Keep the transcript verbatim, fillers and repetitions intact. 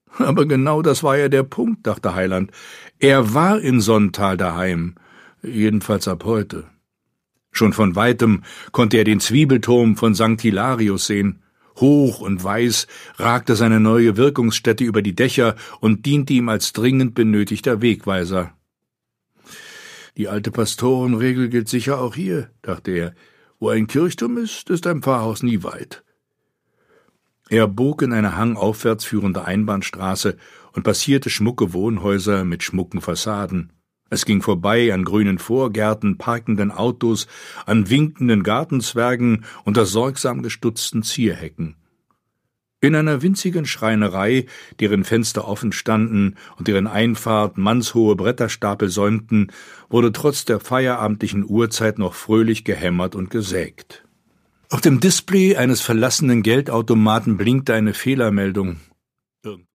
Aber genau das war ja der Punkt, dachte Heiland. Er war in Sonntal daheim, jedenfalls ab heute. Schon von weitem konnte er den Zwiebelturm von Sankt Hilarius sehen. Hoch und weiß ragte seine neue Wirkungsstätte über die Dächer und diente ihm als dringend benötigter Wegweiser. Die alte Pastorenregel gilt sicher auch hier, dachte er. Wo ein Kirchturm ist, ist ein Pfarrhaus nie weit. Er bog in eine hangaufwärts führende Einbahnstraße und passierte schmucke Wohnhäuser mit schmucken Fassaden. Es ging vorbei an grünen Vorgärten, parkenden Autos, an winkenden Gartenzwergen unter sorgsam gestutzten Zierhecken. In einer winzigen Schreinerei, deren Fenster offen standen und deren Einfahrt mannshohe Bretterstapel säumten, wurde trotz der feierabendlichen Uhrzeit noch fröhlich gehämmert und gesägt. Auf dem Display eines verlassenen Geldautomaten blinkte eine Fehlermeldung.